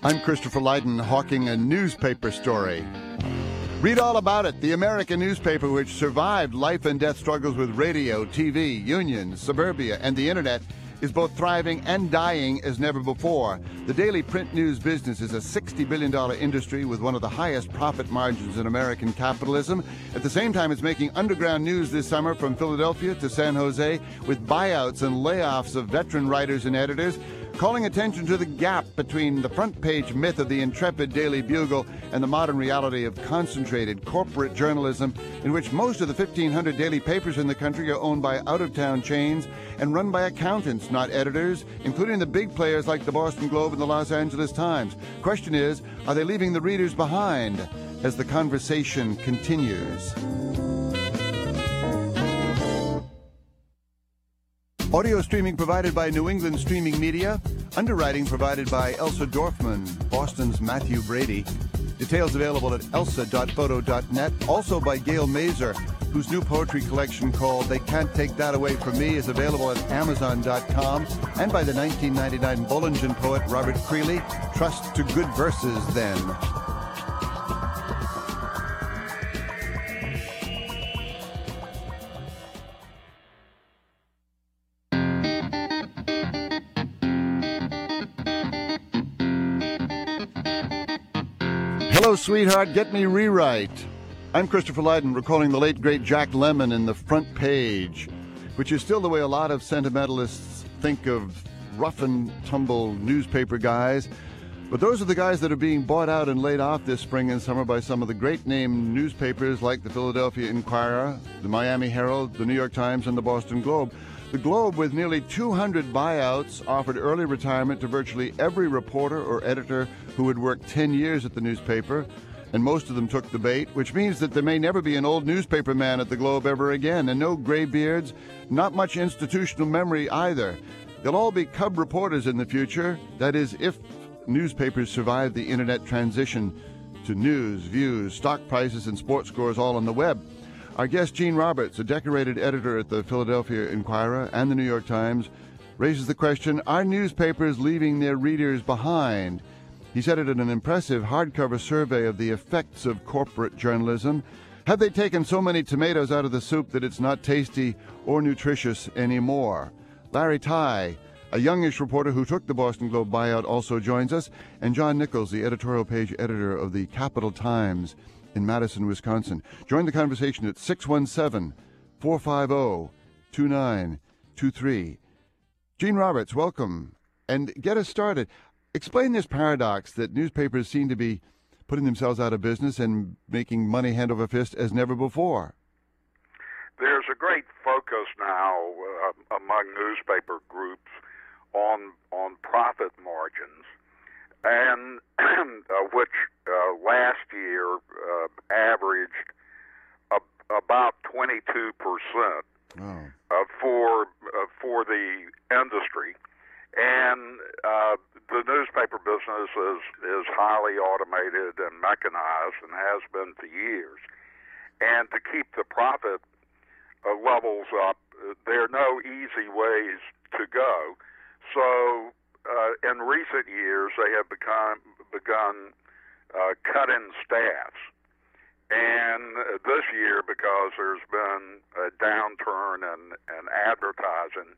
I'm Christopher Lydon, hawking a newspaper story. Read all about it. The American newspaper, which survived life and death struggles with radio, TV, unions, suburbia, and the internet, is both thriving and dying as never before. The daily print news business is a $60 billion industry with one of the highest profit margins in American capitalism. At the same time, it's making underground news this summer from Philadelphia to San Jose, with buyouts and layoffs of veteran writers and editors, calling attention to the gap between the front-page myth of the intrepid Daily Bugle and the modern reality of concentrated corporate journalism, in which most of the 1,500 daily papers in the country are owned by out-of-town chains and run by accountants, not editors, including the big players like the Boston Globe and the Los Angeles Times. Question is, are they leaving the readers behind? As the conversation continues. Audio streaming provided by New England Streaming Media. Underwriting provided by Elsa Dorfman, Boston's Matthew Brady. Details available at elsa.photo.net. Also by Gail Mazer, whose new poetry collection called They Can't Take That Away From Me is available at amazon.com. And by the 1999 Bollingen poet Robert Creeley, Trust to Good Verses Then. Hello, sweetheart, get me rewrite. I'm Christopher Lydon, recalling the late, great Jack Lemmon in the front page, which is still the way a lot of sentimentalists think of rough-and-tumble newspaper guys. But those are the guys that are being bought out and laid off this spring and summer by some of the great-name newspapers like the Philadelphia Inquirer, the Miami Herald, the New York Times, and the Boston Globe. The Globe, with nearly 200 buyouts, offered early retirement to virtually every reporter or editor who had worked 10 years at the newspaper, and most of them took the bait, which means that there may never be an old newspaper man at the Globe ever again, and no gray beards, not much institutional memory either. They'll all be cub reporters in the future, that is, if newspapers survive the internet transition to news, views, stock prices, and sports scores all on the web. Our guest, Gene Roberts, a decorated editor at the Philadelphia Inquirer and the New York Times, raises the question, are newspapers leaving their readers behind? He said it in an impressive hardcover survey of the effects of corporate journalism. Have they taken so many tomatoes out of the soup that it's not tasty or nutritious anymore? Larry Tye, a youngish reporter who took the Boston Globe buyout, also joins us, and John Nichols, the editorial page editor of the Capital Times in Madison, Wisconsin. Join the conversation at 617-450-2923. Gene Roberts, welcome. And get us started. Explain this paradox that newspapers seem to be putting themselves out of business and making money hand over fist as never before. There's a great focus now among newspaper groups on profit margins, and which last year averaged about 22% for the industry. And the newspaper business is highly automated and mechanized and has been for years. And to keep the profit levels up, there are no easy ways to go. So in recent years, they have begun cutting staffs. And this year, because there's been a downturn in advertising,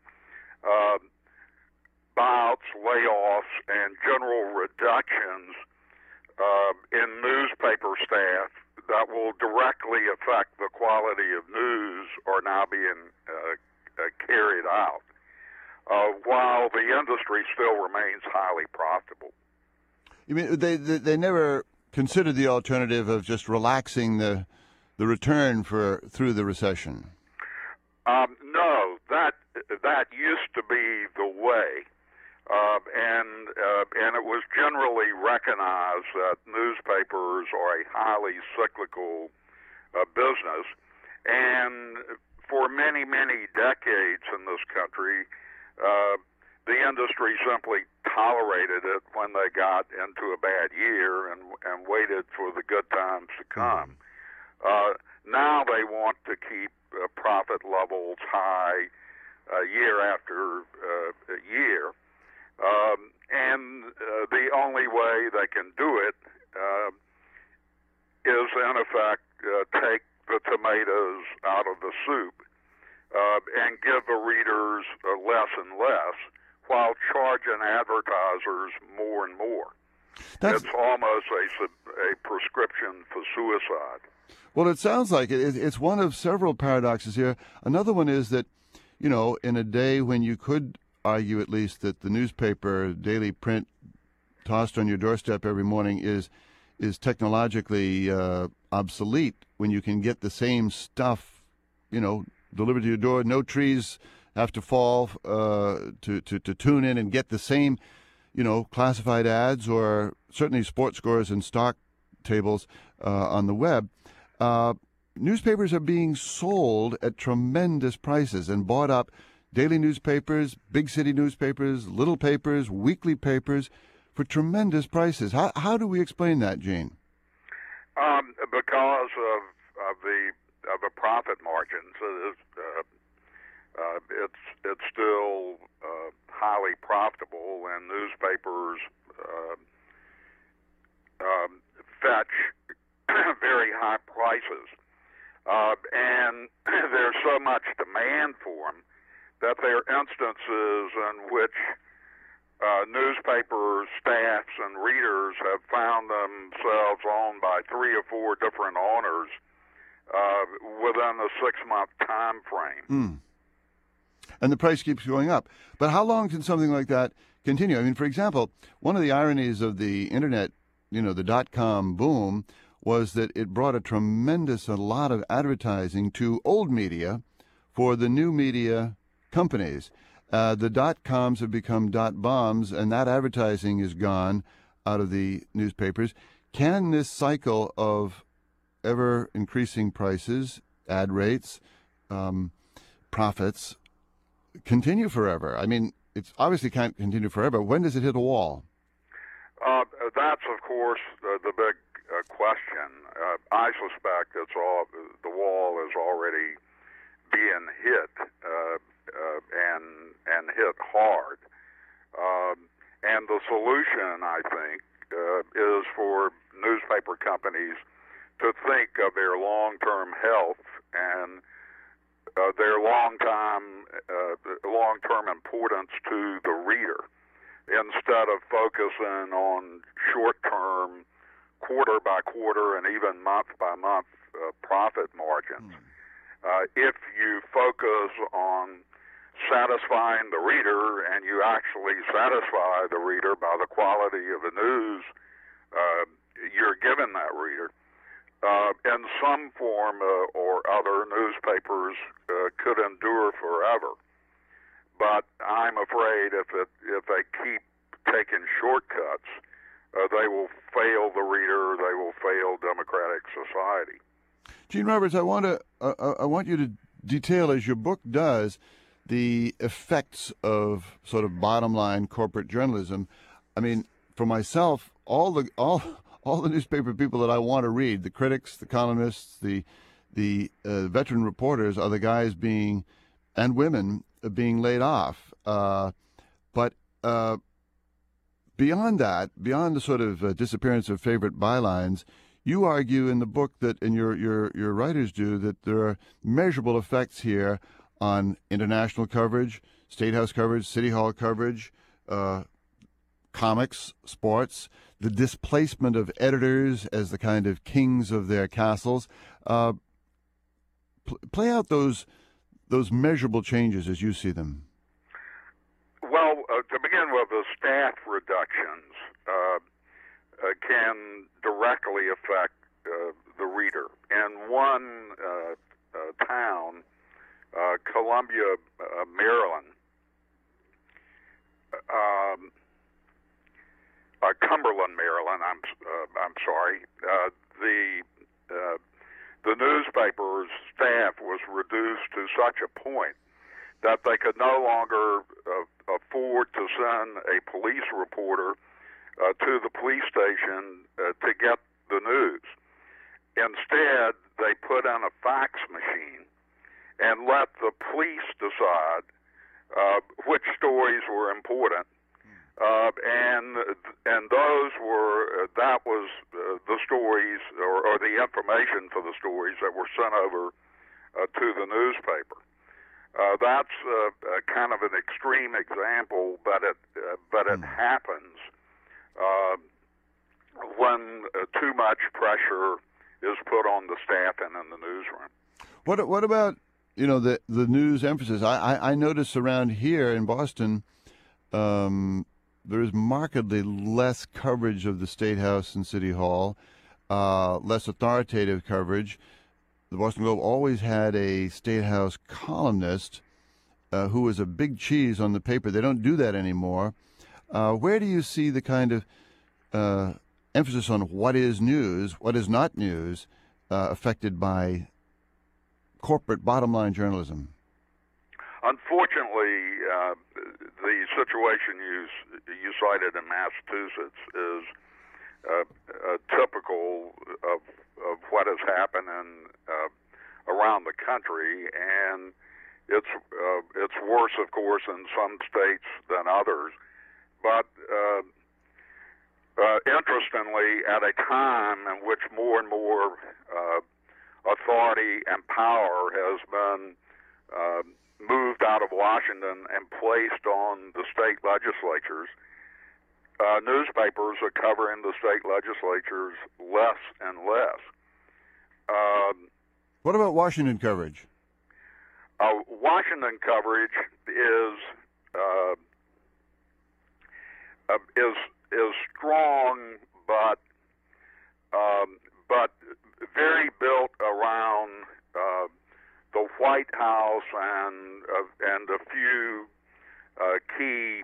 buyouts, layoffs, and general reductions in newspaper staff that will directly affect the quality of news are now being carried out, while the industry still remains highly profitable. You mean they never considered the alternative of just relaxing the return through the recession? No, that used to be the way. And it was generally recognized that newspapers are a highly cyclical business. And for many, many decades in this country, the industry simply tolerated it when they got into a bad year and waited for the good times to come. Now they want to keep profit levels high year after year. and the only way they can do it is, in effect, take the tomatoes out of the soup and give the readers less and less, while charging advertisers more and more. It's almost a prescription for suicide. Well, it sounds like it. It's one of several paradoxes here. Another one is that, you know, in a day when you could argue at least that the newspaper, daily print, tossed on your doorstep every morning is technologically obsolete, when you can get the same stuff, you know, delivered to your door. No trees have to fall to tune in and get the same, you know, classified ads or certainly sports scores and stock tables on the web. Newspapers are being sold at tremendous prices and bought up. Daily newspapers, big city newspapers, little papers, weekly papers, for tremendous prices. How do we explain that, Gene? Because of the profit margins. It's still highly profitable, and newspapers fetch very high prices, and there's so much demand for them that there are instances in which newspaper staffs and readers have found themselves owned by 3 or 4 different owners within a 6-month time frame. And the price keeps going up. But how long can something like that continue? I mean, for example, one of the ironies of the internet, you know, the .com boom, was that it brought a lot of advertising to old media for the new media companies. The .coms have become .bombs, and that advertising is gone out of the newspapers. Can this cycle of ever increasing prices, ad rates, profits continue forever? I mean, it obviously can't continue forever. When does it hit a wall? That's, of course, the big question. I suspect the wall is already being hit, and hit hard. And the solution, I think, is for newspaper companies to think of their long-term health and their long-term importance to the reader, instead of focusing on short-term, quarter-by-quarter, and even month-by-month profit margins. If you focus on satisfying the reader, and you actually satisfy the reader by the quality of the news you're giving that reader, in some form or other, newspapers could endure forever. But I'm afraid if they keep taking shortcuts, they will fail the reader. They will fail democratic society. Gene Roberts, I want you to detail, as your book does, the effects of sort of bottom line corporate journalism. I mean, for myself, all the newspaper people that I want to read, the critics, the columnists, the veteran reporters, are the guys and women being laid off. But beyond that, beyond the sort of disappearance of favorite bylines, you argue in the book that, and your writers do, that there are measurable effects here on international coverage, State House coverage, City Hall coverage, comics, sports, the displacement of editors as the kind of kings of their castles. Play out those measurable changes as you see them. Well, to begin with, the staff reductions can directly affect the reader. In one town, Columbia, Maryland, Cumberland, Maryland. I'm sorry. The newspaper's staff was reduced to such a point that they could no longer afford to send a police reporter to the police station to get the news. Instead, they put in a fax machine and let the police decide which stories were important And those were that was the stories or the information for the stories that were sent over to the newspaper. That's kind of an extreme example, but it happens when too much pressure is put on the staff and in the newsroom. What about the news emphasis? I notice around here in Boston, there is markedly less coverage of the State House and City Hall, less authoritative coverage. The Boston Globe always had a State House columnist who was a big cheese on the paper. They don't do that anymore. Where do you see the kind of emphasis on what is news, what is not news, affected by corporate bottom-line journalism? Unfortunately, the situation you cited in Massachusetts is typical of what has happened around the country, and it's worse, of course, in some states than others. But interestingly, at a time in which more and more authority and power has been moved out of Washington and placed on the state legislatures, newspapers are covering the state legislatures less and less. What about Washington coverage? Washington coverage is strong, but very built around the White House and a few key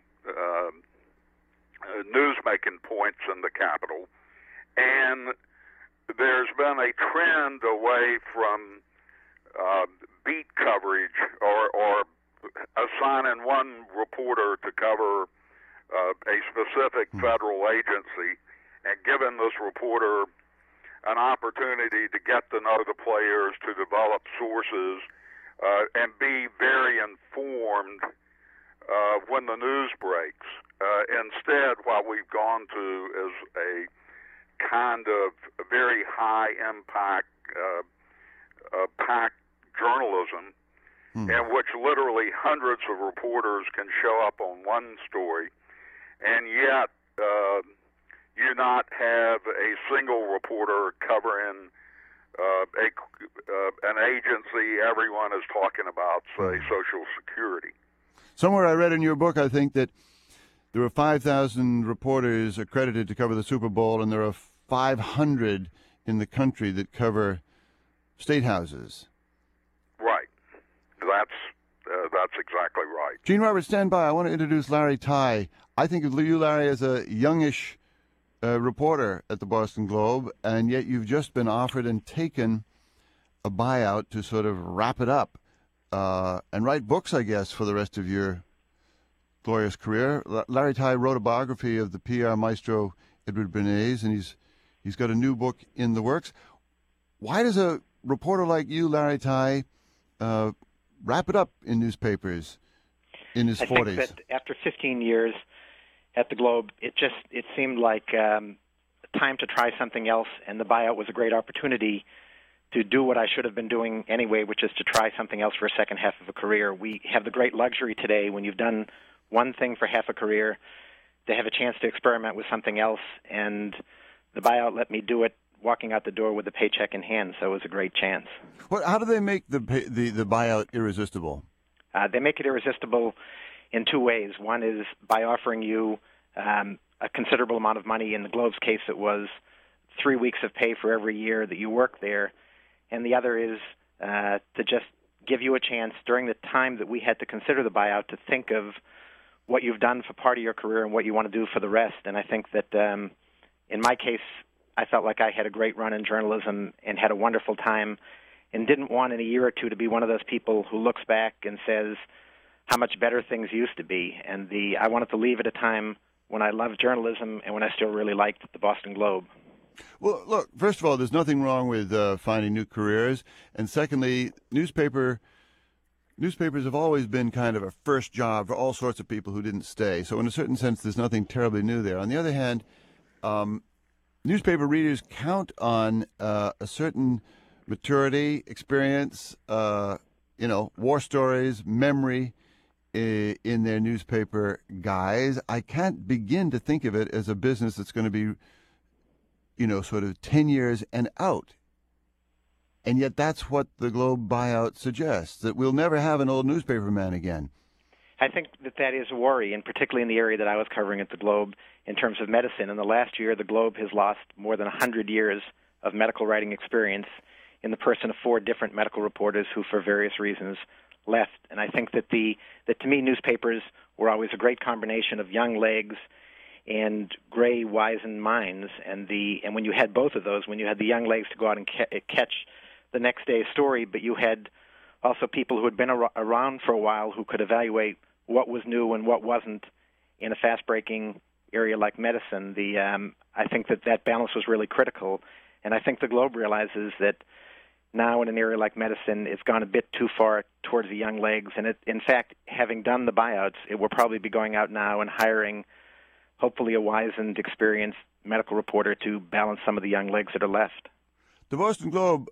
newsmaking points in the Capitol. And there's been a trend away from beat coverage or assigning one reporter to cover a specific federal agency and giving this reporter an opportunity to get to know the players, to develop sources, and be very informed when the news breaks. Instead, what we've gone to is a kind of very high impact, packed journalism in which literally hundreds of reporters can show up on one story, and yet you not have a single reporter covering an agency everyone is talking about, say, Social Security. Somewhere I read in your book, I think, that there were 5,000 reporters accredited to cover the Super Bowl, and there are 500 in the country that cover state houses. Right. That's exactly right. Gene Roberts, stand by. I want to introduce Larry Tye. I think of you, Larry, as a youngish reporter at the Boston Globe, and yet you've just been offered and taken a buyout to sort of wrap it up and write books, I guess, for the rest of your glorious career. Larry Tye wrote a biography of the PR maestro Edward Bernays, and he's got a new book in the works. Why does a reporter like you, Larry Tye, wrap it up in newspapers in his 40s? I think that after 15 years at the Globe, it seemed like time to try something else, and the buyout was a great opportunity to do what I should have been doing anyway, which is to try something else for a second half of a career. We have the great luxury today, when you've done one thing for half a career, to have a chance to experiment with something else, and the buyout let me do it walking out the door with a paycheck in hand, so it was a great chance. How do they make the buyout irresistible? They make it irresistible in two ways. One is by offering you a considerable amount of money. In the Globe's case, it was 3 weeks of pay for every year that you work there. And the other is to just give you a chance during the time that we had to consider the buyout to think of what you've done for part of your career and what you want to do for the rest. And I think that in my case, I felt like I had a great run in journalism and had a wonderful time and didn't want in a year or two to be one of those people who looks back and says how much better things used to be. And I wanted to leave at a time when I loved journalism and when I still really liked the Boston Globe. Well, look, first of all, there's nothing wrong with finding new careers. And secondly, newspaper newspapers have always been kind of a first job for all sorts of people who didn't stay. So in a certain sense, there's nothing terribly new there. On the other hand, newspaper readers count on a certain maturity, experience, war stories, memory in their newspaper guys. I can't begin to think of it as a business that's going to be, sort of 10 years and out. And yet that's what the Globe buyout suggests, that we'll never have an old newspaper man again. I think that is a worry, and particularly in the area that I was covering at the Globe in terms of medicine. In the last year, the Globe has lost more than 100 years of medical writing experience in the person of 4 different medical reporters who, for various reasons, left. And I think that to me, newspapers were always a great combination of young legs and gray, wizened minds. And when you had both of those, when you had the young legs to go out and catch the next day's story, but you had also people who had been around for a while who could evaluate what was new and what wasn't in a fast-breaking area like medicine. I think that balance was really critical, and I think the Globe realizes that now in an area like medicine, it's gone a bit too far towards the young legs, and in fact, having done the buyouts, it will probably be going out now and hiring, hopefully, a wizened, experienced medical reporter to balance some of the young legs that are left. The Boston Globe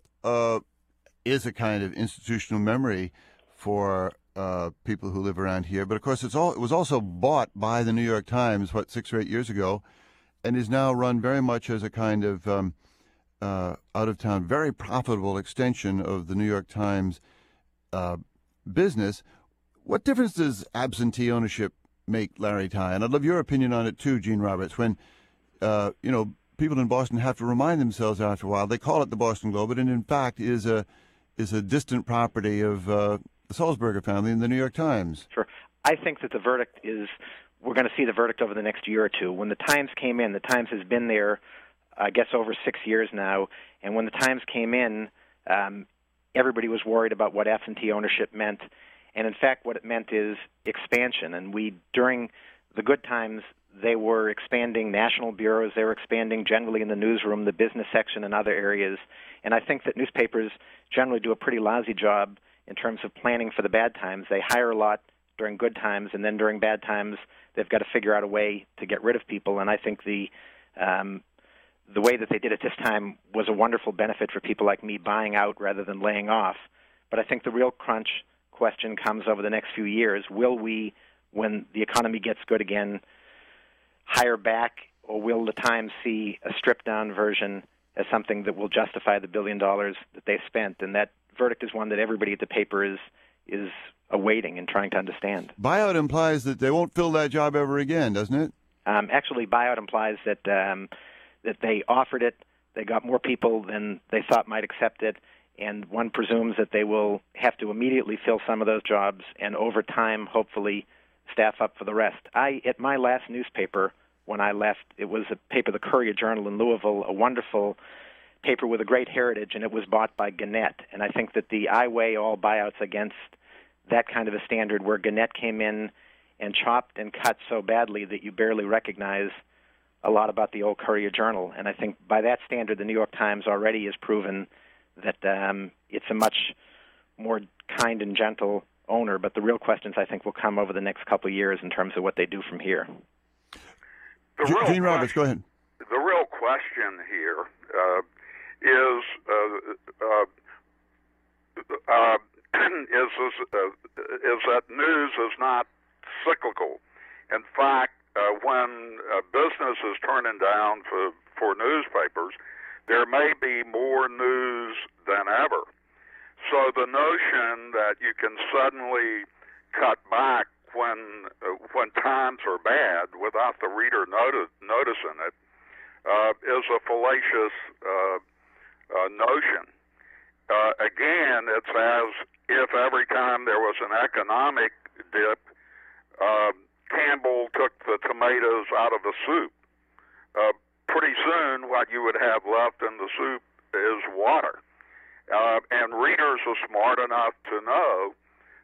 is a kind of institutional memory for people who live around here. But, of course, it was also bought by the New York Times, 6 or 8 years ago, and is now run very much as a kind of out-of-town, very profitable extension of the New York Times business. What difference does absentee ownership make, Larry Tye? And I'd love your opinion on it, too, Gene Roberts, when, people in Boston have to remind themselves after a while. They call it the Boston Globe, but it in fact is a distant property of the Sulzberger family in the New York Times. Sure. I think that the verdict we're going to see the verdict over the next year or two. When the Times came in, the Times has been there, I guess, over 6 years now, and when the Times came in, everybody was worried about what absentee ownership meant, and in fact what it meant is expansion. And during the good times, they were expanding national bureaus. They were expanding generally in the newsroom, the business section, and other areas. And I think that newspapers generally do a pretty lousy job in terms of planning for the bad times. They hire a lot during good times, and then during bad times, they've got to figure out a way to get rid of people. And I think the way that they did it this time was a wonderful benefit for people like me buying out rather than laying off. But I think the real crunch question comes over the next few years. Will we, when the economy gets good again, hire back, or will the Times see a stripped-down version as something that will justify the $1 billion that they spent? And that verdict is one that everybody at the paper is awaiting and trying to understand. Buyout implies that they won't fill that job ever again, doesn't it? Actually, buyout implies that they offered it, they got more people than they thought might accept it, and one presumes that they will have to immediately fill some of those jobs, and over time, hopefully, staff up for the rest. At my last newspaper, when I left, it was a paper, the Courier-Journal in Louisville, a wonderful paper with a great heritage, and it was bought by Gannett. And I think that I weigh all buyouts against that kind of a standard where Gannett came in and chopped and cut so badly that you barely recognize a lot about the old Courier-Journal. And I think by that standard, the New York Times already has proven that it's a much more kind and gentle owner. But the real questions, I think, will come over the next couple of years in terms of what they do from here. Gene Roberts, go ahead. The real question here is that news is not cyclical. In fact, when business is turning down for newspapers, there may be more news than ever. So the notion that you can suddenly cut back when times are bad without the reader noticing it is a fallacious notion. Again, it's as if every time there was an economic dip, Campbell took the tomatoes out of the soup. Pretty soon, what you would have left in the soup is water. And readers are smart enough to know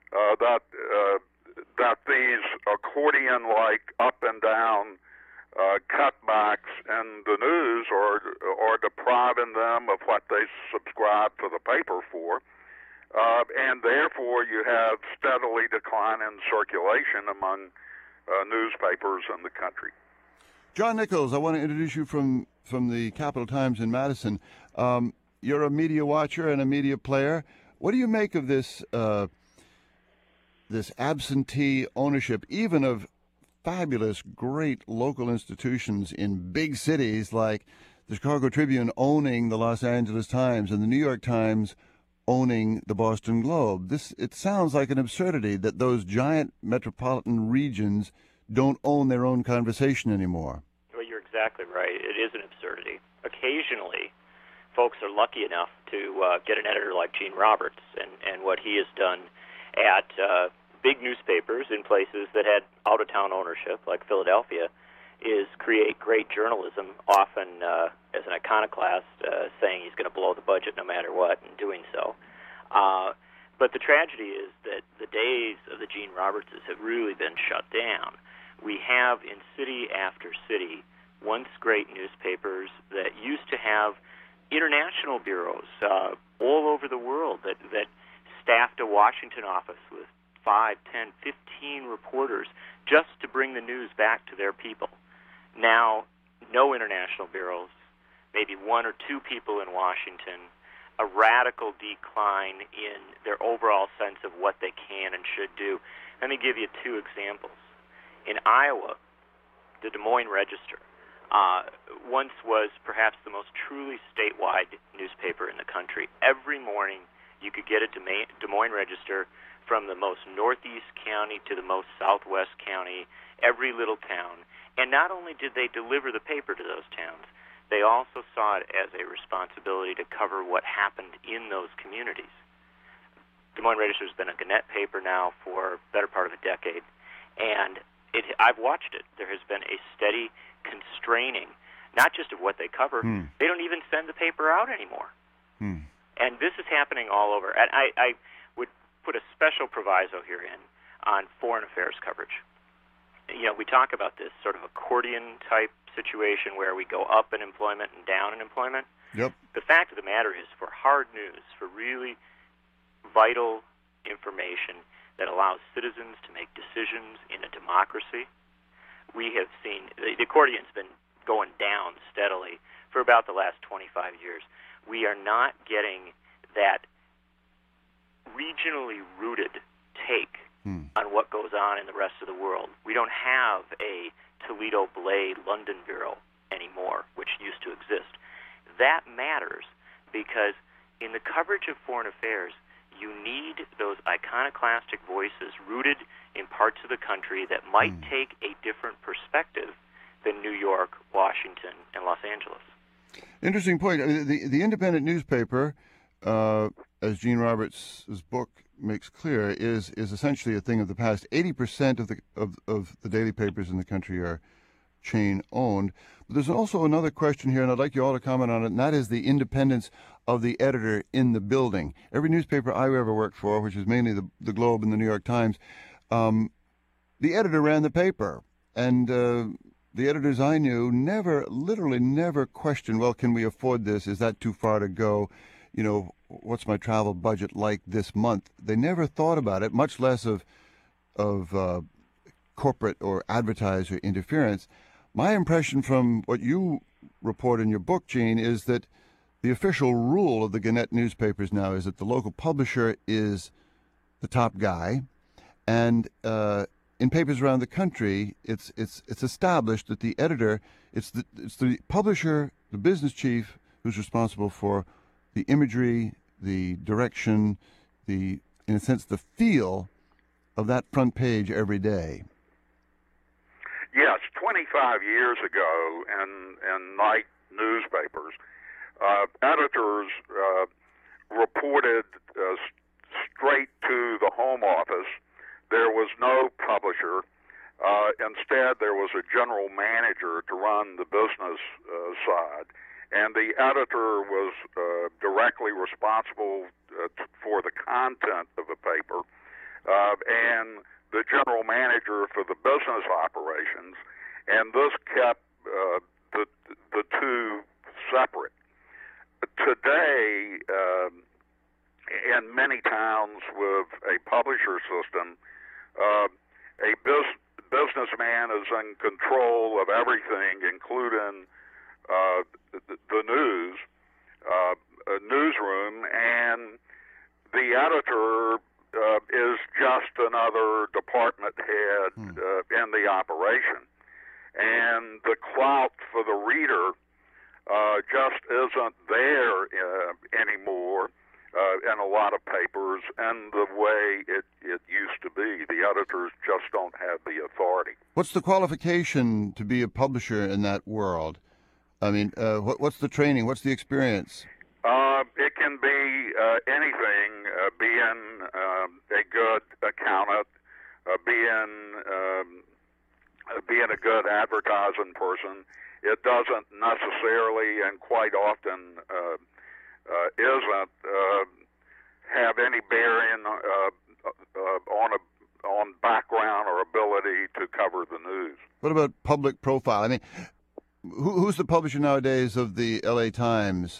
that these accordion-like up and down cutbacks in the news are depriving them of what they subscribe to the paper for. and therefore you have steadily declining circulation among newspapers in the country. John Nichols, I want to introduce you from the Capital Times in Madison. You're a media watcher and a media player. What do you make of this this absentee ownership, even of fabulous, great local institutions in big cities like the Chicago Tribune owning the Los Angeles Times and the New York Times owning the Boston Globe? It sounds like an absurdity that those giant metropolitan regions don't own their own conversation anymore. Well, you're exactly right. It is an absurdity. Occasionally, folks are lucky enough to get an editor like Gene Roberts, and what he has done at big newspapers in places that had out-of-town ownership, like Philadelphia, is create great journalism, often as an iconoclast, saying he's going to blow the budget no matter what, and doing so. But the tragedy is that the days of the Gene Robertses have really been shut down. We have in city after city once great newspapers that used to have international bureaus all over the world that staffed a Washington office with 5, 10, 15 reporters just to bring the news back to their people. Now, no international bureaus, maybe 1 or 2 people in Washington, a radical decline in their overall sense of what they can and should do. Let me give you 2 examples. In Iowa, the Des Moines Register once was perhaps the most truly statewide newspaper in the country. Every morning you could get a Des Moines Register from the most northeast county to the most southwest county, every little town. And not only did they deliver the paper to those towns, they also saw it as a responsibility to cover what happened in those communities. Des Moines Register has been a Gannett paper now for the better part of a decade, and I've watched it. There has been a steady constraining, not just of what they cover, they don't even send the paper out anymore. And this is happening all over. And I would put a special proviso here on foreign affairs coverage. You know, we talk about this sort of accordion-type situation where we go up in employment and down in employment. Yep. The fact of the matter is, for hard news, for really vital information that allows citizens to make decisions in a democracy, we have seen the accordion's been going down steadily for about the last 25 years. We are not getting that regionally rooted take on what goes on in the rest of the world. We don't have a Toledo Blade London Bureau anymore, which used to exist. That matters because in the coverage of foreign affairs, you need those iconoclastic voices rooted in parts of the country that might take a different perspective than New York, Washington, and Los Angeles. Interesting point. The independent newspaper, as Gene Roberts' book makes clear, is essentially a thing of the past. 80% of the daily papers in the country are chain-owned. But there's also another question here, and I'd like you all to comment on it, and that is the independence of the editor in the building. Every newspaper I ever worked for, which is mainly the Globe and the New York Times, the editor ran the paper, and the editors I knew literally never questioned, well, can we afford this? Is that too far to go? You know, what's my travel budget like this month? They never thought about it, much less of corporate or advertiser interference. My impression from what you report in your book, Gene, is that the official rule of the Gannett newspapers now is that the local publisher is the top guy, and in papers around the country, it's established that the editor, it's the publisher, the business chief, who's responsible for the imagery, the direction, in a sense, the feel of that front page every day. Yes, 25 years ago in night newspapers, editors reported straight to the home office. There was no publisher. Instead, there was a general manager to run the business side, and the editor was directly responsible for the content of the paper, and the general manager for the business operations, and this kept the two separate. Today, in many towns with a publisher system, a businessman is in control of everything, including the newsroom, and the editor is just another department head in the operation. And the clout for the reader just isn't there anymore in a lot of papers in the way it used to be. The editors just don't have the authority. What's the qualification to be a publisher in that world? I mean, what's the training? What's the experience? It can be anything, being a good accountant, being a good advertising person. It doesn't necessarily, and quite often isn't, have any bearing on background or ability to cover the news. What about public profile? I mean, who's the publisher nowadays of the LA Times?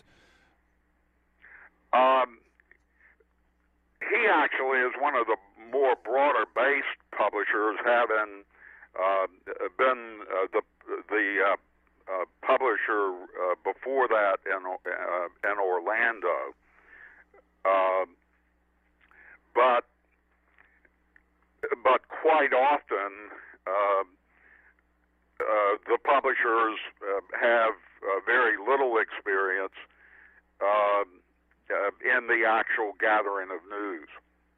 He actually is one of the more broader-based publishers, having been the publisher before that in Orlando. But quite often the publishers have very little experience in the actual gathering of news.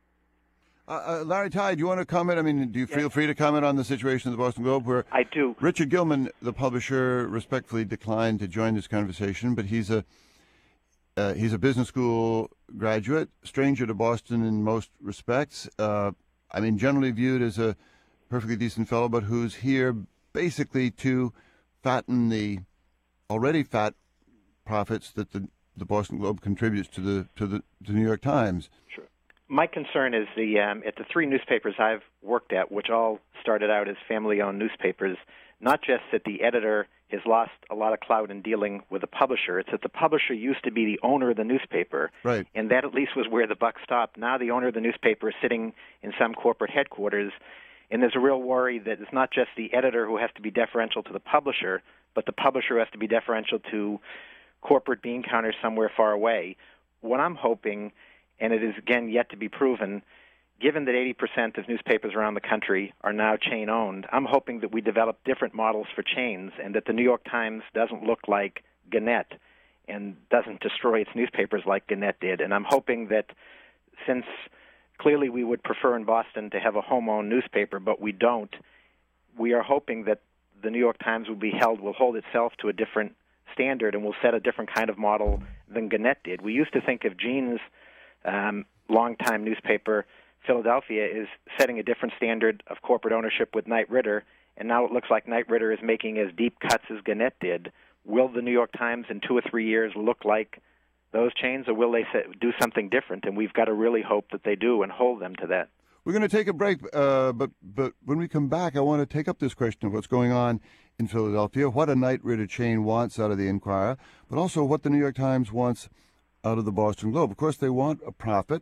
Larry Tye, do you want to comment? I mean, do you feel free to comment on the situation of the Boston Globe? Where I do. Richard Gilman, the publisher, respectfully declined to join this conversation, but he's a business school graduate, stranger to Boston in most respects. I mean, generally viewed as a perfectly decent fellow, but who's here basically to fatten the already fat profits that the Boston Globe contributes to the New York Times. Sure. My concern is at the three newspapers I've worked at, which all started out as family-owned newspapers, not just that the editor has lost a lot of clout in dealing with the publisher. It's that the publisher used to be the owner of the newspaper, right, and that at least was where the buck stopped. Now the owner of the newspaper is sitting in some corporate headquarters, and there's a real worry that it's not just the editor who has to be deferential to the publisher, but the publisher has to be deferential to corporate bean counters somewhere far away. What I'm hoping, and it is, again, yet to be proven, given that 80% of newspapers around the country are now chain-owned, I'm hoping that we develop different models for chains and that the New York Times doesn't look like Gannett and doesn't destroy its newspapers like Gannett did. And I'm hoping that since clearly we would prefer in Boston to have a home-owned newspaper, but we don't, we are hoping that the New York Times will hold itself to a different standard and will set a different kind of model than Gannett did. We used to think of Gene's longtime newspaper, Philadelphia, is setting a different standard of corporate ownership with Knight Ridder, and now it looks like Knight Ridder is making as deep cuts as Gannett did. Will the New York Times in 2 or 3 years look like those chains, or will they do something different? And we've got to really hope that they do and hold them to that. We're going to take a break, but when we come back, I want to take up this question of what's going on in Philadelphia, what a Knight Ridder chain wants out of the Enquirer, but also what the New York Times wants out of the Boston Globe. Of course, they want a profit.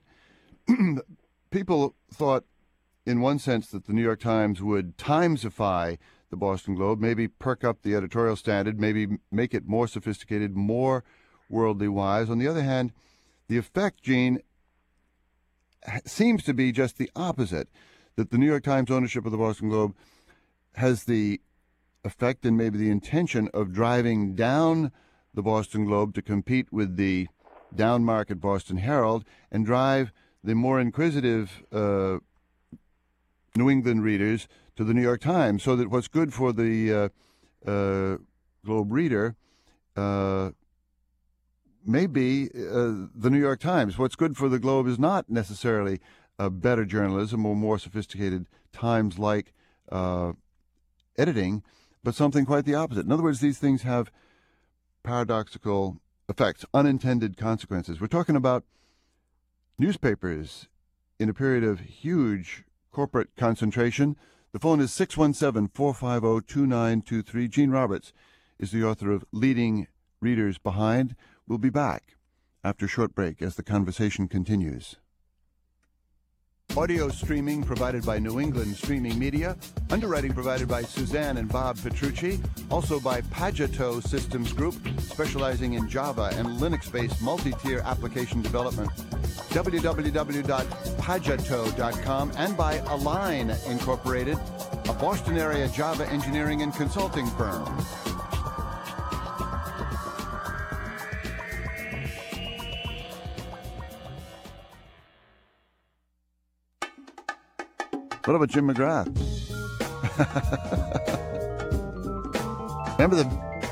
People thought, in one sense, that the New York Times would Timesify the Boston Globe, maybe perk up the editorial standard, maybe make it more sophisticated, more worldly wise. On the other hand, the effect, Gene, seems to be just the opposite, that the New York Times ownership of the Boston Globe has the effect and maybe the intention of driving down the Boston Globe to compete with the down-market Boston Herald and drive the more inquisitive New England readers to the New York Times, so that what's good for the Globe reader may be the New York Times. What's good for the Globe is not necessarily better journalism or more sophisticated Times-like editing, but something quite the opposite. In other words, these things have paradoxical effects, unintended consequences. We're talking about newspapers in a period of huge corporate concentration. The phone is 617-450-2923. Gene Roberts is the author of Leading Readers Behind. We'll be back after a short break as the conversation continues. Audio streaming provided by New England Streaming Media. Underwriting provided by Suzanne and Bob Petrucci. Also by Pagito Systems Group, specializing in Java and Linux-based multi-tier application development. www.pagito.com. And by Align Incorporated, a Boston area Java engineering and consulting firm. What about Jim McGrath? Remember the...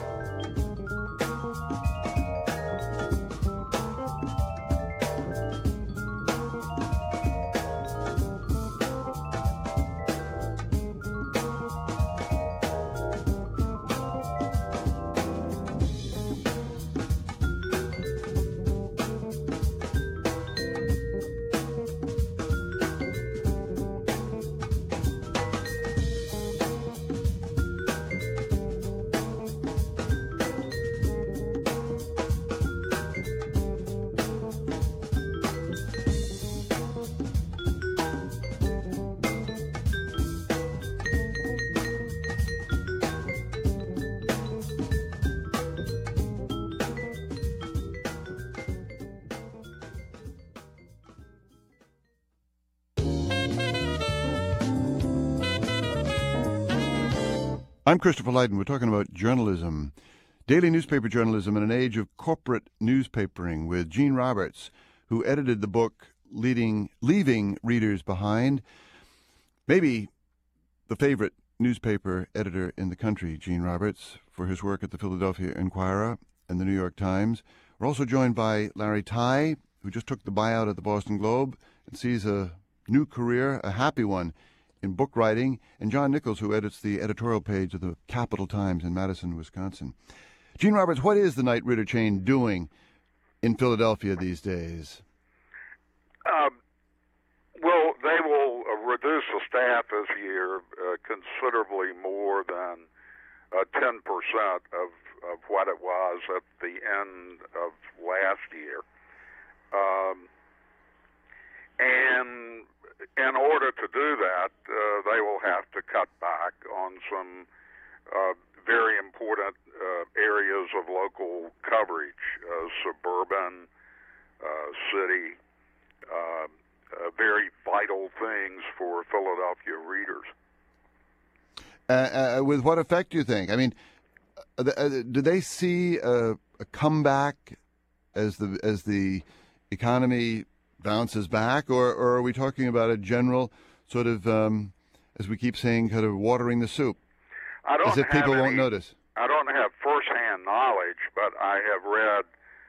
I'm Christopher Lydon. We're talking about journalism, daily newspaper journalism in an age of corporate newspapering with Gene Roberts, who edited the book Leaving Readers Behind. Maybe the favorite newspaper editor in the country, Gene Roberts, for his work at the Philadelphia Inquirer and the New York Times. We're also joined by Larry Tye, who just took the buyout at the Boston Globe and sees a new career, a happy one, in book writing, and John Nichols, who edits the editorial page of the Capital Times in Madison, Wisconsin. Gene Roberts, what is the Knight Ridder chain doing in Philadelphia these days? Well, they will reduce the staff this year considerably more than 10% of what it was at the end of last year. And in order to do that, they will have to cut back on some very important areas of local coverage, suburban, city, very vital things for Philadelphia readers. With what effect, do you think? I mean, do they see a comeback as the economy bounces back, or are we talking about a general sort of, as we keep saying, kind of watering the soup, as if people won't notice? I don't have firsthand knowledge, but I have read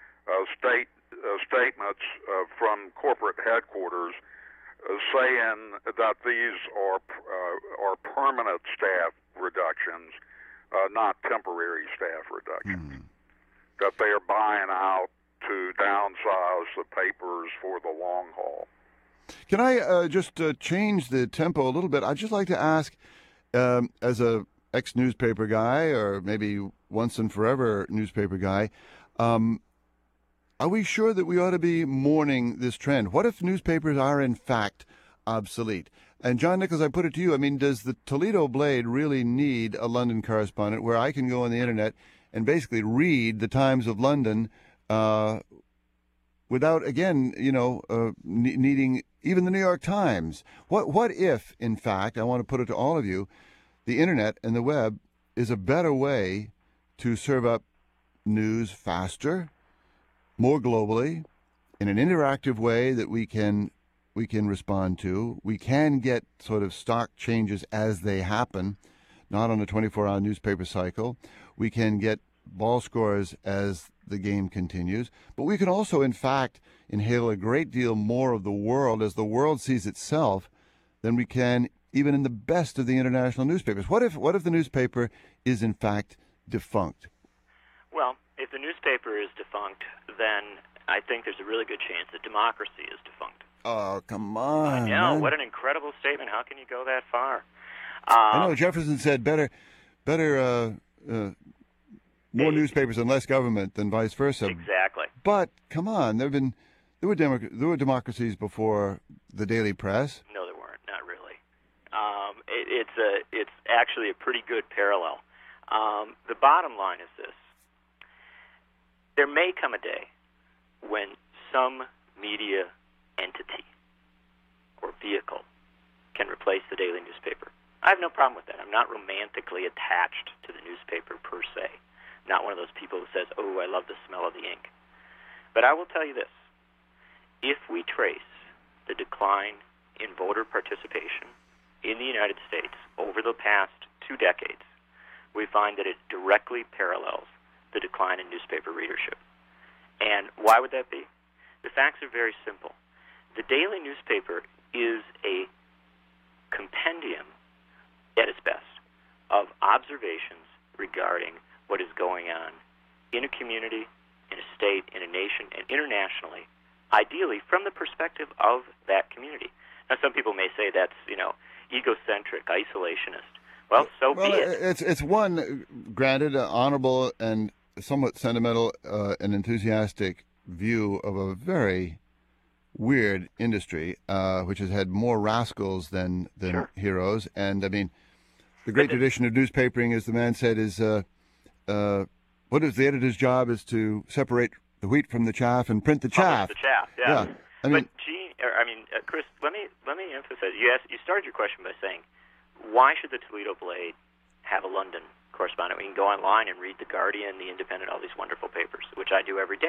statements from corporate headquarters saying that these are permanent staff reductions, not temporary staff reductions. That they are buying out to downsize the papers for the long haul. Can I just change the tempo a little bit? I'd just like to ask, as a ex-newspaper guy, or maybe once and forever newspaper guy, are we sure that we ought to be mourning this trend? What if newspapers are in fact obsolete? And John Nichols, I put it to you, I mean, does the Toledo Blade really need a London correspondent where I can go on the internet and basically read the Times of London without, again, needing even the New York Times? What if, in fact, I want to put it to all of you, the internet and the web is a better way to serve up news faster, more globally, in an interactive way that we can respond to. We can get sort of stock changes as they happen, not on a 24-hour newspaper cycle. We can get ball scores as the game continues. But we can also, in fact, inhale a great deal more of the world as the world sees itself than we can even in the best of the international newspapers. What if the newspaper is, in fact, defunct? Well, if the newspaper is defunct, then I think there's a really good chance that democracy is defunct. Oh, come on. I know. Man. What an incredible statement. How can you go that far? I know Jefferson said better more newspapers and less government than vice versa. Exactly. But come on, there were democracies before the daily press. No, there weren't. Not really. It's actually a pretty good parallel. The bottom line is this: there may come a day when some media entity or vehicle can replace the daily newspaper. I have no problem with that. I'm not romantically attached to the newspaper per se. I'm not one of those people who says, "Oh, I love the smell of the ink." But I will tell you this: if we trace the decline in voter participation in the United States over the past 2 decades, we find that it directly parallels the decline in newspaper readership. And why would that be? The facts are very simple. The daily newspaper is a compendium, at its best, of observations regarding what is going on in a community, in a state, in a nation, and internationally, ideally from the perspective of that community. Now, some people may say that's, egocentric, isolationist. Well, so be it. It's one, granted, honorable and somewhat sentimental and enthusiastic view of a very weird industry, which has had more rascals than Sure. heroes. And, I mean, the great tradition of newspapering, as the man said, is what is the editor's job is to separate the wheat from the chaff and print the chaff. The chaff, yeah. I mean, but Chris, let me emphasize. You started your question by saying, why should the Toledo Blade have a London correspondent? We can go online and read The Guardian, The Independent, all these wonderful papers, which I do every day.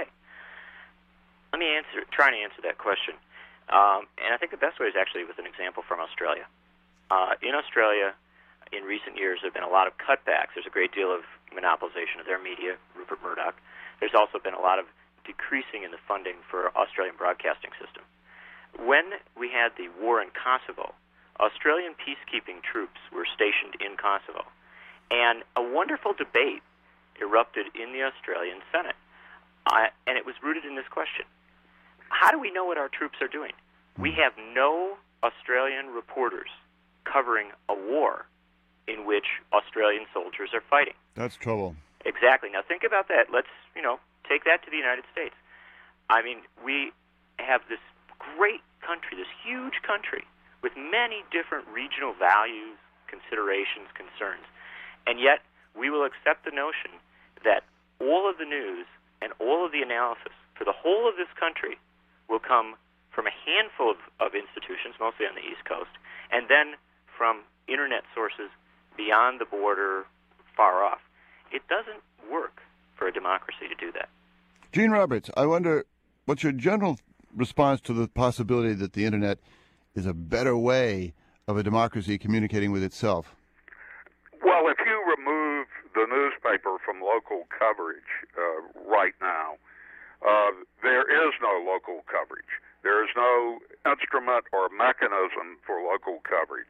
Let me try to answer that question. And I think the best way is actually with an example from Australia. In Australia, in recent years, there have been a lot of cutbacks. There's a great deal of monopolization of their media, Rupert Murdoch. There's also been a lot of decreasing in the funding for Australian broadcasting system. When we had the war in Kosovo, Australian peacekeeping troops were stationed in Kosovo, and a wonderful debate erupted in the Australian Senate, and it was rooted in this question. How do we know what our troops are doing? We have no Australian reporters covering a war in which Australian soldiers are fighting. that's trouble. Exactly. Now think about that. Let's, take that to the United States. I mean, we have this great country, this huge country, with many different regional values, considerations, concerns. And yet, we will accept the notion that all of the news and all of the analysis for the whole of this country will come from a handful of institutions, mostly on the East Coast, and then from Internet sources beyond the border, far off. It doesn't work for a democracy to do that. Gene Roberts, I wonder, what's your general response to the possibility that the Internet is a better way of a democracy communicating with itself? Well, if you remove the newspaper from local coverage right now, there is no local coverage. There is no instrument or mechanism for local coverage.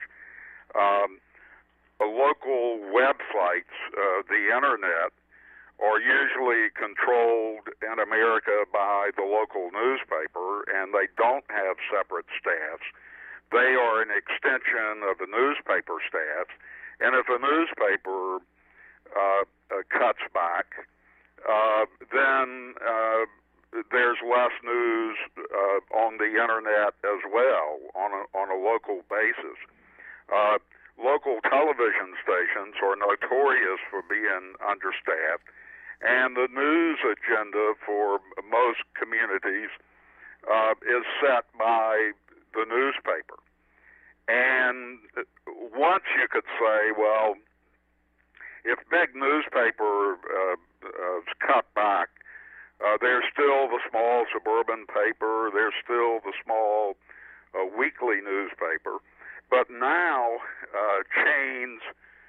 Local websites, the Internet, are usually controlled in America by the local newspaper, and they don't have separate staffs. They are an extension of the newspaper staff, and if a newspaper cuts back, then there's less news on the Internet as well on a local basis. Local television stations are notorious for being understaffed, and the news agenda for most communities is set by the newspaper. And once you could say, well, if big newspaper cut back, there's still the small suburban paper, there's still the small weekly newspaper, but now chains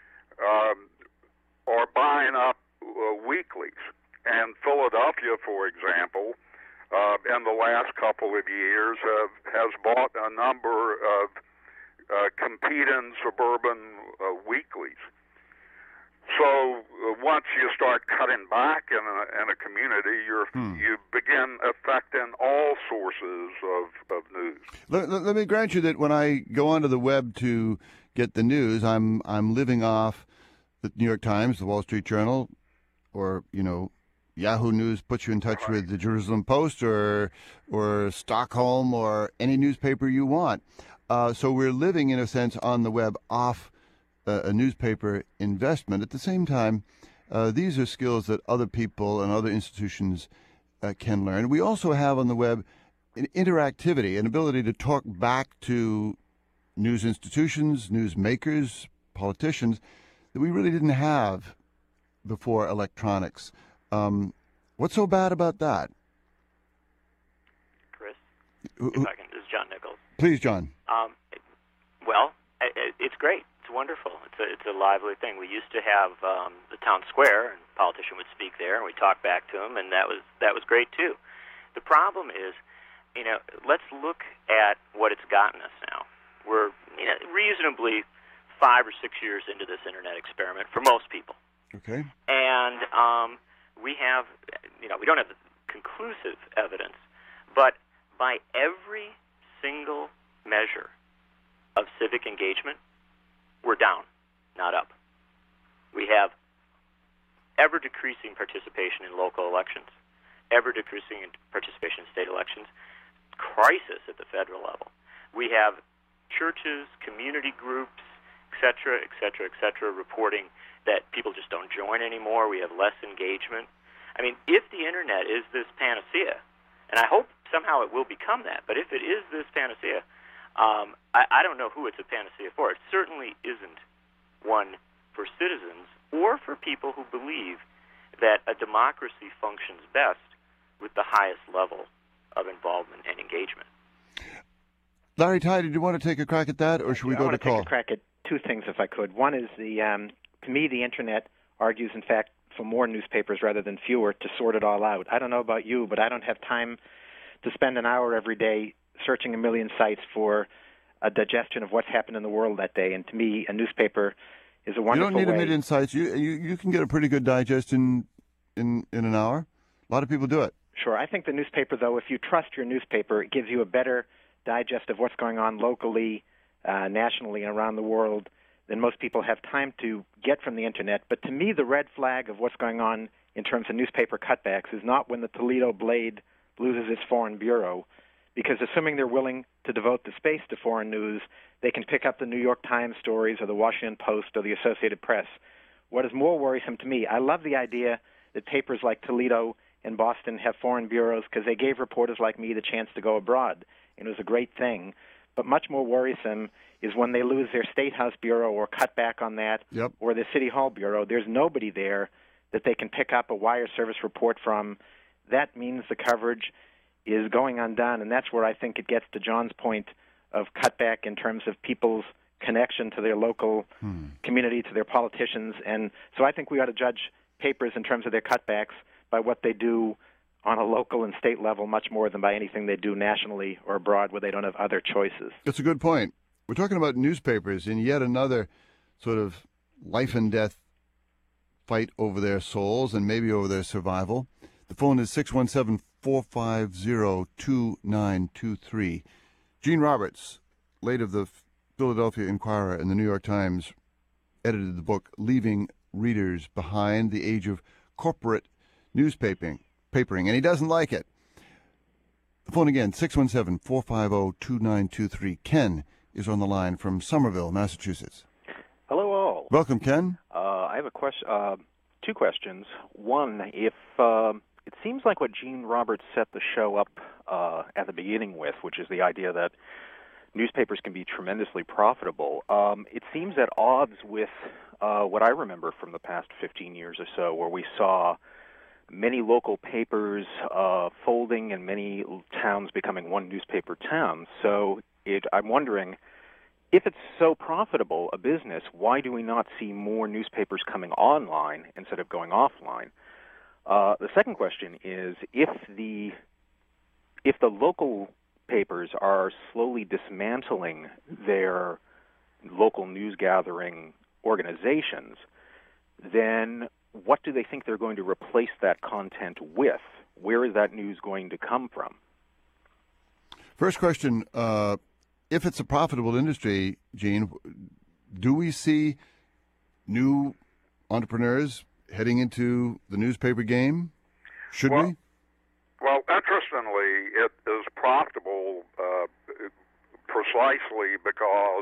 are buying up weeklies. And Philadelphia, for example, in the last couple of years has bought a number of competing suburban weeklies. So once you start cutting back in a community, you begin affecting all sources of news. Let me grant you that when I go onto the web to get the news, I'm living off the New York Times, the Wall Street Journal, or Yahoo News puts you in touch with the Jerusalem Post or Stockholm or any newspaper you want. So we're living, in a sense, on the web off a newspaper investment. At the same time, these are skills that other people and other institutions can learn. We also have on the web an interactivity, an ability to talk back to news institutions, news makers, politicians that we really didn't have before electronics. What's so bad about that? Chris, this is John Nichols. Please, John. Well, it's great. It's wonderful. It's a lively thing. We used to have the town square, and a politician would speak there, and we talked back to him, and that was great too. The problem is, let's look at what it's gotten us now. We're reasonably 5 or 6 years into this internet experiment for most people. Okay. And we have, we don't have the conclusive evidence, but by every single measure of civic engagement, we're down, not up. We have ever-decreasing participation in local elections, ever-decreasing participation in state elections, crisis at the federal level. We have churches, community groups, et cetera, reporting that people just don't join anymore. We have less engagement. I mean, if the Internet is this panacea, and I hope somehow it will become that, but if it is this panacea, I don't know who it's a panacea for. It certainly isn't one for citizens or for people who believe that a democracy functions best with the highest level of involvement and engagement. Larry Tye, did you want to take a crack at that, or should we go to call? I want to take a crack at two things, if I could. One is to me, the Internet argues, in fact, for more newspapers rather than fewer to sort it all out. I don't know about you, but I don't have time to spend an hour every day searching a million sites for a digestion of what's happened in the world that day. And to me, a newspaper is a wonderful way. You don't need a million sites. You can get a pretty good digest in an hour. A lot of people do it. Sure. I think the newspaper, though, if you trust your newspaper, it gives you a better digest of what's going on locally, nationally, and around the world than most people have time to get from the Internet. But to me, the red flag of what's going on in terms of newspaper cutbacks is not when the Toledo Blade loses its foreign bureau, because assuming they're willing to devote the space to foreign news, they can pick up the New York Times stories or the Washington Post or the Associated Press. What is more worrisome to me, I love the idea that papers like Toledo and Boston have foreign bureaus because they gave reporters like me the chance to go abroad, and it was a great thing. But much more worrisome is when they lose their State House bureau or cut back on that, or their City Hall bureau. There's nobody there that they can pick up a wire service report from. That means the coverage is going undone, and that's where I think it gets to John's point of cutback in terms of people's connection to their local community, to their politicians. And so I think we ought to judge papers in terms of their cutbacks by what they do on a local and state level much more than by anything they do nationally or abroad where they don't have other choices. That's a good point. We're talking about newspapers in yet another sort of life and death fight over their souls and maybe over their survival. The phone is 617-450-2923. Gene Roberts, late of the Philadelphia Inquirer and the New York Times, edited the book Leaving Readers Behind, the Age of Corporate Newspapering, and he doesn't like it. The phone again, 617-450-2923. Ken is on the line from Somerville, Massachusetts. Hello, all. Welcome, Ken. I have a question. Two questions. One, if it seems like what Gene Roberts set the show up at the beginning with, which is the idea that newspapers can be tremendously profitable, it seems at odds with what I remember from the past 15 years or so, where we saw many local papers folding and many towns becoming one newspaper town. So I'm wondering, if it's so profitable a business, why do we not see more newspapers coming online instead of going offline? The second question is, if the local papers are slowly dismantling their local news gathering organizations, then what do they think they're going to replace that content with? Where is that news going to come from? First question, if it's a profitable industry, Gene, do we see new entrepreneurs heading into the newspaper game? Should we? Well, interestingly, it is profitable precisely because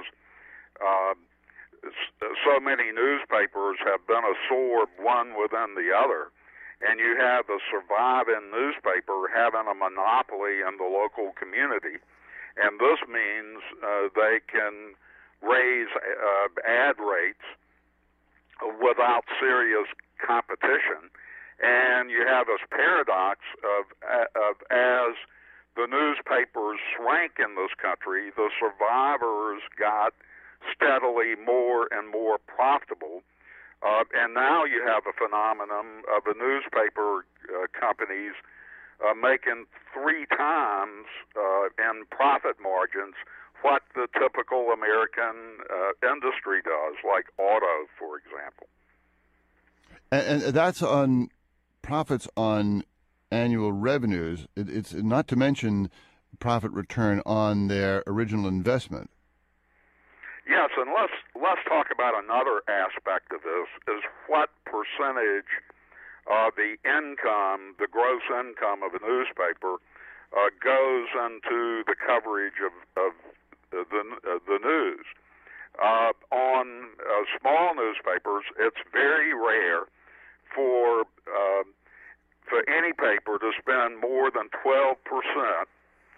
so many newspapers have been absorbed one within the other, and you have the surviving newspaper having a monopoly in the local community, and this means they can raise ad rates without serious competition. And you have this paradox of as the newspapers shrank in this country, the survivors got steadily more and more profitable. And now you have a phenomenon of the newspaper companies making 3 times in profit margins what the typical American industry does, like auto, for example. And that's on profits on annual revenues. It's not to mention profit return on their original investment. Yes, and let's talk about another aspect of this, is what percentage of the income, the gross income of a newspaper, goes into the coverage of the news. On small newspapers, it's very rare for any paper to spend more than 12%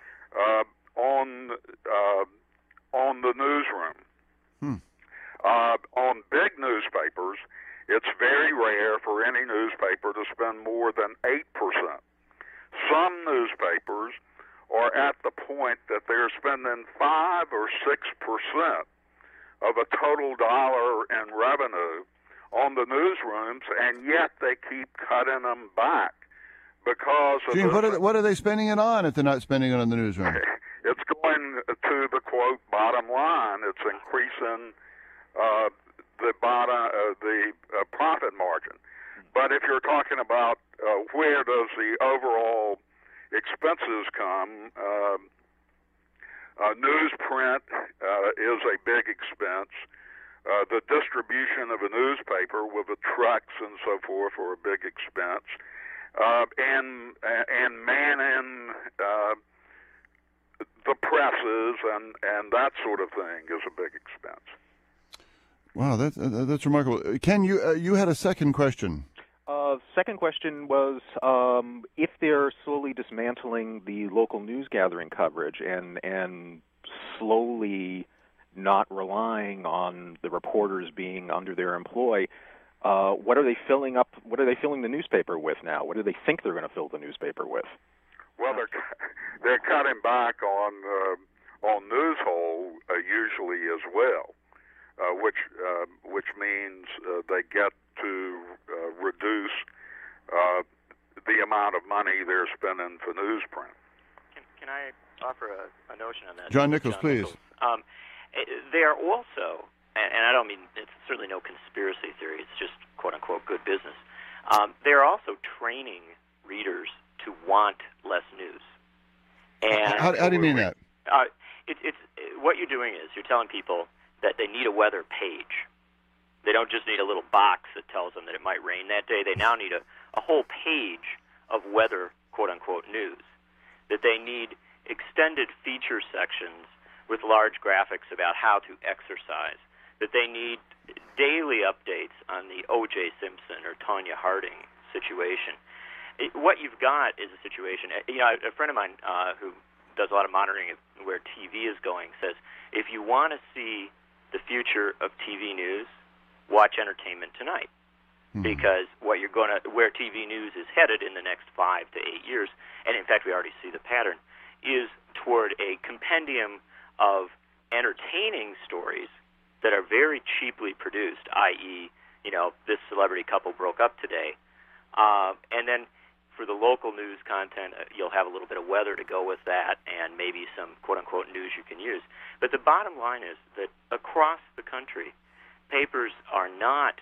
on the newsroom. On big newspapers, it's very rare for any newspaper to spend more than 8%. Some newspapers are at the point that they're spending 5 or 6% of a total dollar in revenue on the newsrooms, and yet they keep cutting them back because of Gene, what are they spending it on if they're not spending it on the newsroom? It's going to the, quote, bottom line. It's increasing the profit margin. But if you're talking about where does the overall expenses come, newsprint is a big expense. The distribution of a newspaper with the trucks and so forth are a big expense. And manning the presses and that sort of thing is a big expense. Wow, that's remarkable. Ken, you had a second question. Second question was if they're slowly dismantling the local news gathering coverage and slowly not relying on the reporters being under their employ, what are they filling the newspaper with now? What do they think they're going to fill the newspaper with? Well, they're cutting back on Newshole usually as well, which means they get to reduce the amount of money they're spending for newsprint. Can I offer a notion on that? John Nichols, please. They are also, and I don't mean, it's certainly no conspiracy theory, it's just quote-unquote good business. They're also training readers to want less news. And how do you mean that? It's what you're doing is you're telling people that they need a weather page. They don't just need a little box that tells them that it might rain that day. They now need a whole page of weather, quote-unquote, news. That they need extended feature sections with large graphics about how to exercise. That they need daily updates on the O.J. Simpson or Tonya Harding situation. What you've got is a situation. A friend of mine who does a lot of monitoring of where TV is going says, if you want to see the future of TV news, watch Entertainment Tonight, because where TV news is headed in the next 5 to 8 years, and in fact we already see the pattern, is toward a compendium of entertaining stories that are very cheaply produced, i.e., this celebrity couple broke up today, and then for the local news content, you'll have a little bit of weather to go with that, and maybe some quote-unquote news you can use. But the bottom line is that across the country, papers are not,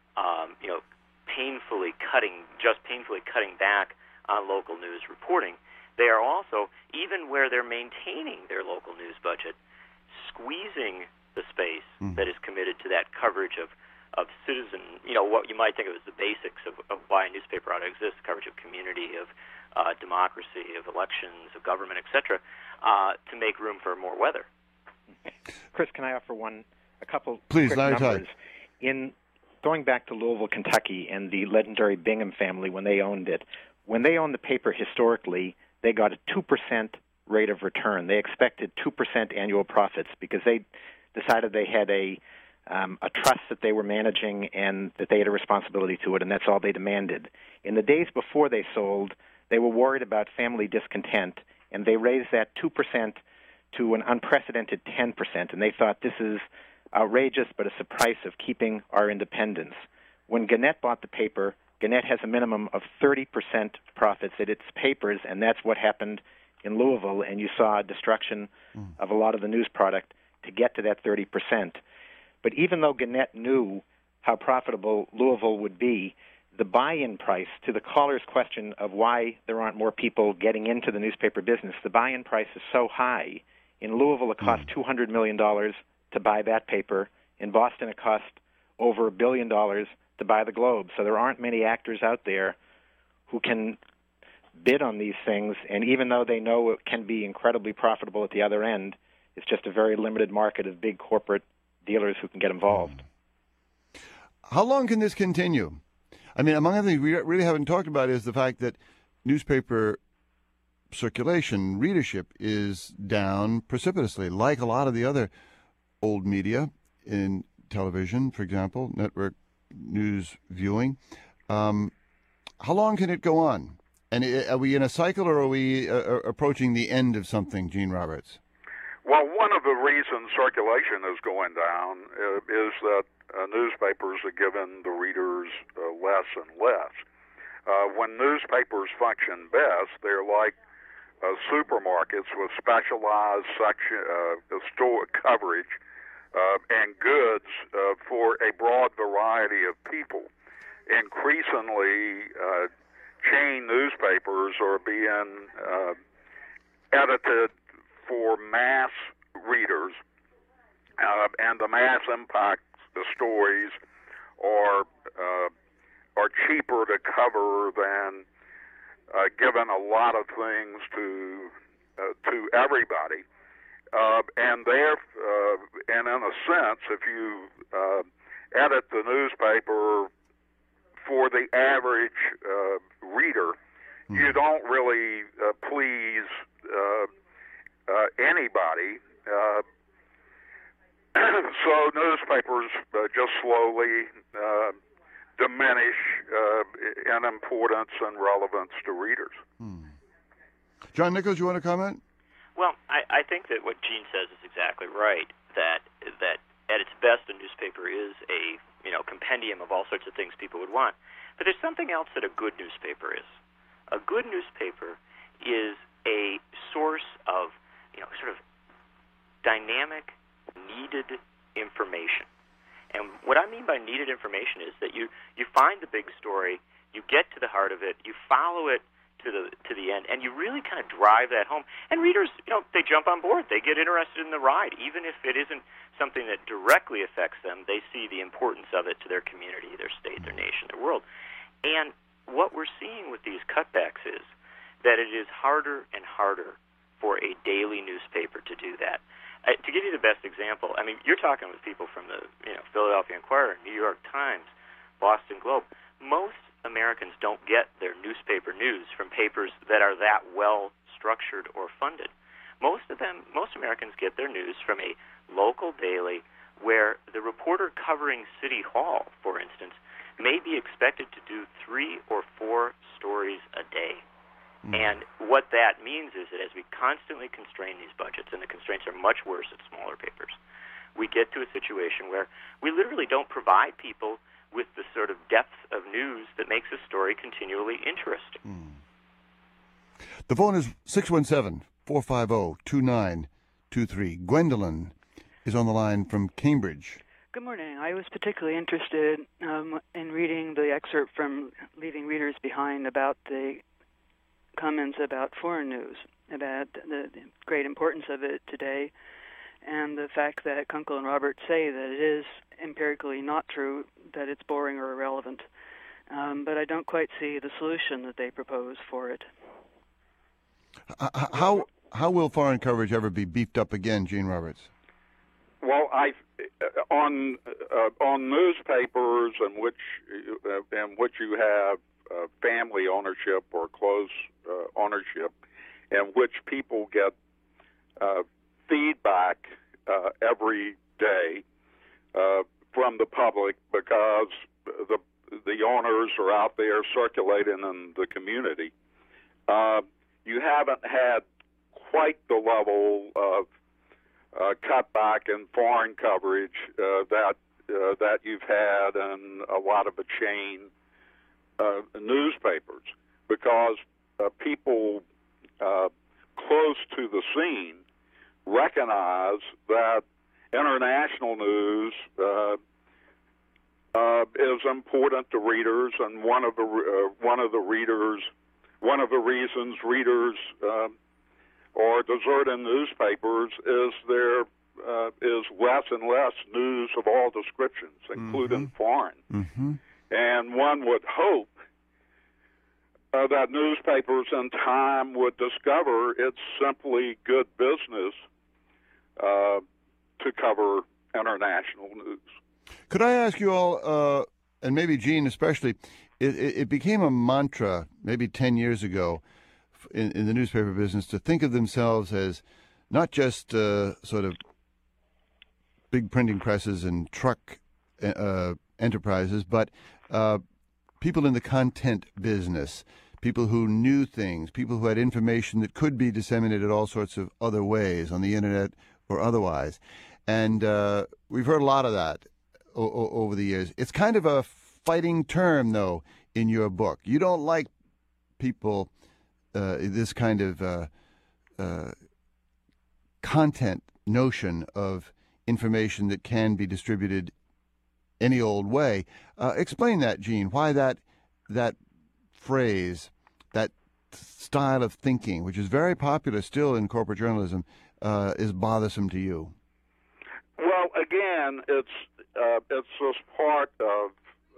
painfully cutting back on local news reporting. They are also, even where they're maintaining their local news budget, squeezing the space that is committed to that coverage of citizen, what you might think of as the basics of why a newspaper ought to exist, coverage of community, of democracy, of elections, of government, etc., to make room for more weather. Chris, can I offer a couple Please, quick Larry numbers? In going back to Louisville, Kentucky, and the legendary Bingham family when they owned it, when they owned the paper historically, they got a 2% rate of return. They expected 2% annual profits because they decided they had a trust that they were managing and that they had a responsibility to it, and that's all they demanded. In the days before they sold, they were worried about family discontent, and they raised that 2% to an unprecedented 10%, and they thought this is outrageous, but it's the price of keeping our independence. When Gannett bought the paper, Gannett has a minimum of 30% profits at its papers, and that's what happened in Louisville, and you saw a destruction of a lot of the news product to get to that 30%. But even though Gannett knew how profitable Louisville would be, the buy-in price to the caller's question of why there aren't more people getting into the newspaper business, the buy-in price is so high. In Louisville, it cost $200 million to buy that paper. In Boston, it cost over $1 billion to buy the Globe. So there aren't many actors out there who can bid on these things, and even though they know it can be incredibly profitable at the other end, it's just a very limited market of big corporate dealers who can get involved. How long can this continue? I mean, among other things we really haven't talked about is the fact that newspaper circulation, readership is down precipitously, like a lot of the other old media in television, for example, network news viewing. How long can it go on? And are we in a cycle, or are we approaching the end of something, Gene Roberts? Well, one of the reasons circulation is going down is that newspapers are giving the readers less and less. When newspapers function best, they're like supermarkets with specialized store coverage and goods for a broad variety of people. Increasingly, chain newspapers are being edited for mass readers, and the mass impact the stories are cheaper to cover than giving a lot of things to everybody. And in a sense, if you edit the newspaper for the average reader, you don't really please anybody. So newspapers just slowly diminish in importance and relevance to readers. John Nichols, you want to comment? Well, I think that what Gene says is exactly right, that at its best a newspaper is a compendium of all sorts of things people would want. But there's something else that a good newspaper is. A good newspaper is a source of sort of dynamic, needed information. And what I mean by needed information is that you find the big story, you get to the heart of it, you follow it to the end, and you really kind of drive that home. And readers, they jump on board. They get interested in the ride. Even if it isn't something that directly affects them, they see the importance of it to their community, their state, their nation, their world. And what we're seeing with these cutbacks is that it is harder and harder for a daily newspaper to do that. To give you the best example, I mean, you're talking with people from the Philadelphia Inquirer, New York Times, Boston Globe. Most Americans don't get their newspaper news from papers that are that well structured or funded. Most Americans get their news from a local daily where the reporter covering City Hall, for instance, may be expected to do 3 or 4 stories a day. And what that means is that as we constantly constrain these budgets, and the constraints are much worse at smaller papers, we get to a situation where we literally don't provide people with the sort of depth of news that makes a story continually interesting. The phone is 617-450-2923. Gwendolyn is on the line from Cambridge. Good morning. I was particularly interested in reading the excerpt from Leaving Readers Behind about the comments about foreign news, about the great importance of it today, and the fact that Kunkel and Roberts say that it is empirically not true that it's boring or irrelevant. But I don't quite see the solution that they propose for it. How will foreign coverage ever be beefed up again, Gene Roberts? Well, on newspapers in which you have family ownership or close ownership, in which people get feedback every day from the public because the owners are out there circulating in the community. You haven't had quite the level of cutback in foreign coverage that you've had in a lot of the chain newspapers, because people close to the scene recognize that international news is important to readers, and one of the reasons readers are deserting newspapers is there is less and less news of all descriptions, including foreign. Mm-hmm. And one would hope that newspapers in time would discover it's simply good business to cover international news. Could I ask you all, and maybe Gene especially, it became a mantra maybe 10 years ago in the newspaper business to think of themselves as not just sort of big printing presses and truck enterprises, but people in the content business, people who knew things, people who had information that could be disseminated all sorts of other ways on the internet or otherwise. And we've heard a lot of that over the years. It's kind of a fighting term, though, in your book. You don't like people, this kind of content notion of information that can be distributed any old way. Explain that, Gene, why that phrase, that style of thinking, which is very popular still in corporate journalism, is bothersome to you. Well, again, it's just part of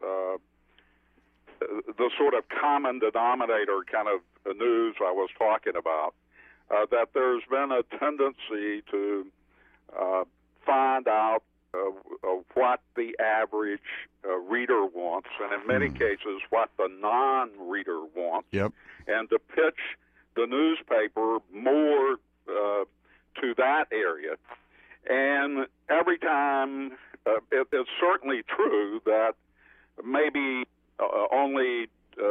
the sort of common denominator kind of news I was talking about, that there's been a tendency to find out what the average reader wants, and in many cases what the non-reader wants, and to pitch the newspaper more to that area. And every time, it's certainly true that maybe only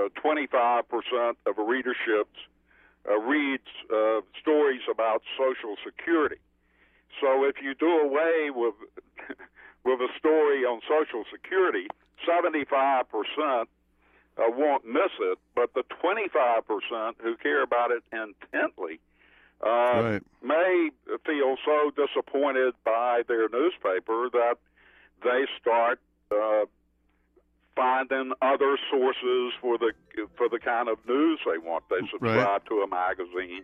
25% of a readership reads stories about Social Security. So if you do away with a story on Social Security, 75% won't miss it, but the 25% who care about it intently may feel so disappointed by their newspaper that they start finding other sources for the kind of news they want. They subscribe to a magazine,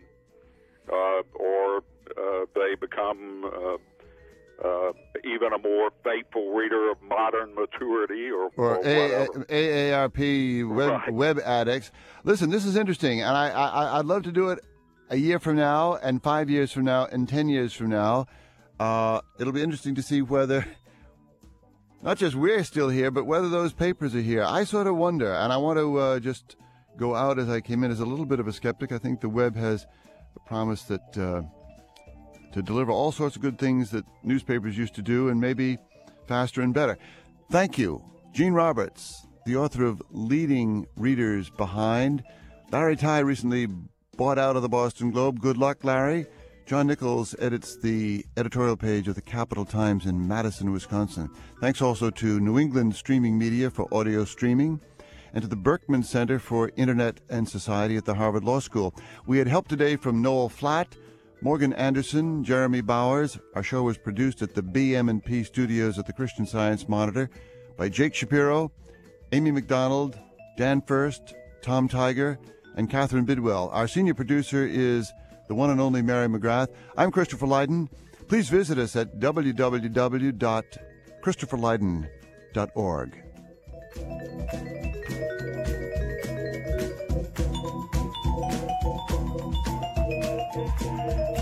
or they become even a more faithful reader of Modern Maturity or whatever. AARP web addicts. Listen, this is interesting, and I'd love to do it a year from now, and 5 years from now, and 10 years from now. It'll be interesting to see whether not just we're still here, but whether those papers are here. I sort of wonder, and I want to just go out as I came in as a little bit of a skeptic. I think the web has a promise that to deliver all sorts of good things that newspapers used to do, and maybe faster and better. Thank you. Gene Roberts, the author of Leading Readers Behind. Larry Tye recently bought out of the Boston Globe. Good luck, Larry. John Nichols edits the editorial page of the Capital Times in Madison, Wisconsin. Thanks also to New England Streaming Media for audio streaming, and to the Berkman Center for Internet and Society at the Harvard Law School. We had help today from Noel Flatt, Morgan Anderson, Jeremy Bowers. Our show was produced at the BM&P studios at the Christian Science Monitor by Jake Shapiro, Amy McDonald, Dan First, Tom Tiger, and Catherine Bidwell. Our senior producer is the one and only Mary McGrath. I'm Christopher Lydon. Please visit us at www.christopherlydon.org. Bye.